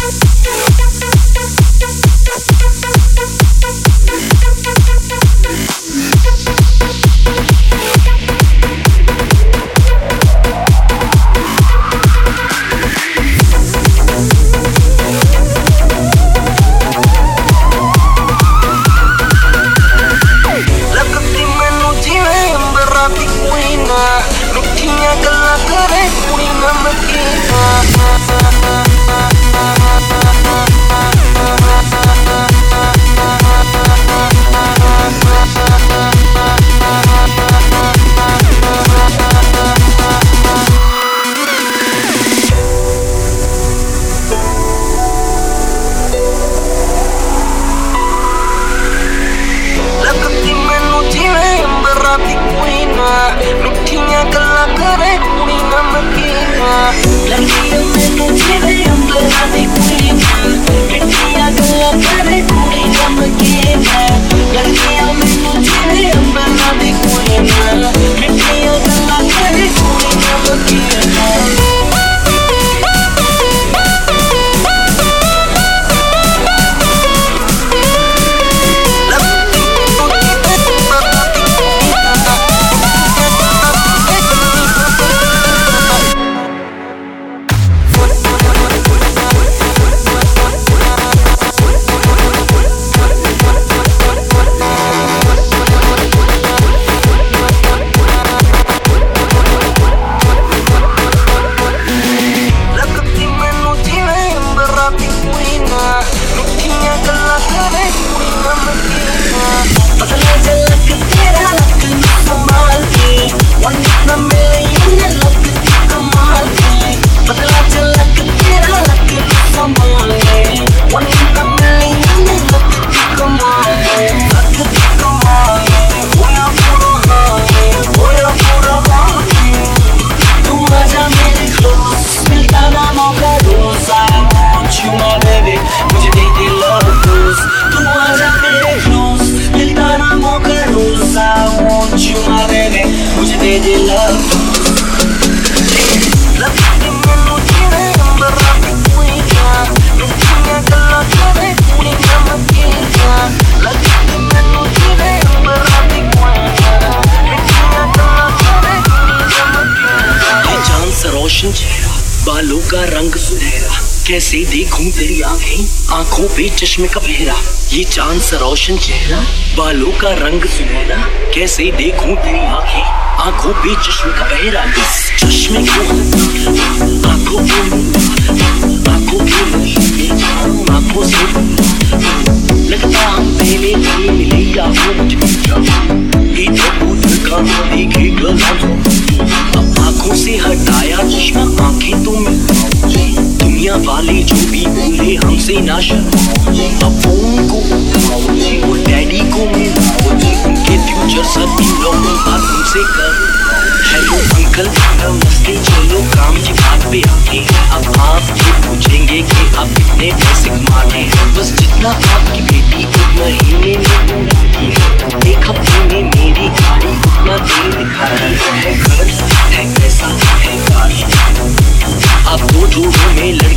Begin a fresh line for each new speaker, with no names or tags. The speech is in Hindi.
बालों का रंग सुनहरा, कैसे देखूं तेरी आंखें, आंखों पे चश्मे का पहरा। ये चांद सा रोशन चेहरा, बालों का रंग सुनहरा, कैसे देखूं तेरी आंखें, आंखों पे चश्मे का पहरा। इस चश्मे को आंखों से लगता पहले भी मिले या देखेगा आंखों से हटाया चश्मा, आंखें तो दुनिया वाले जो भी बोले हमसे ना शर्माओ। को और डैडी को उनके फ्यूचर सब इन लोगों बात तुमसे कर। हेलो अंकल नमस्ते, चलो काम की बात पे आके अब आपसे पूछेंगे कि आप कितने पैसे कमाते हैं। बस जितना आपकी बेटी एक महीने में एक हफ्ते में मेरी गाड़ी उतना तेल दिखा रही है। घर है पैसा है गाड़ी, आप दो जोड़ों में लड़की